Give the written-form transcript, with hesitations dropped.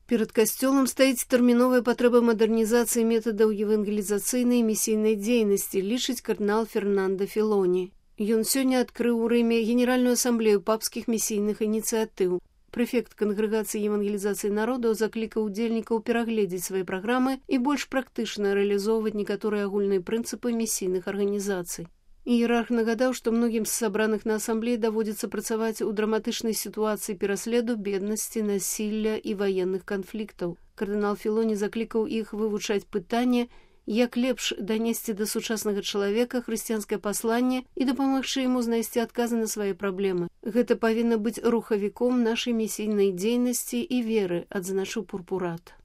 Перад касцёлам стаіць тэрміновая патрэба мадэрнізацыі метадаў евангелізацыйнай і місійнай дзейнасці, лічыць кардынал Фернандо Філоні. Ён сёння адкрыў у Рыме Генеральную асамблею папскіх місійных ініцыятыў. Прэфект кангрэгацыі евангелізацыі народаў заклікаў удзельнікаў перагледзець свае праграмы і больш практычна рэалізоўваць некаторыя агульныя прынцыпы місійных арганізацый. Іерарх нагадаў, што многім з сабраных на асамблеі даводзіцца працаваць у драматычнай сітуацыі пераследу, беднасці, насілля і ваенных канфліктаў. Кардынал Філоні заклікаў іх вывучаць пытанне, як лепш данесці да сучаснага чалавека хрысціянскае пасланне і дапамагчы яму знайсці адказы на свае праблемы. Гэта павінна быць рухавіком нашай місійнай дзейнасці і веры, адзначыў пурпурат.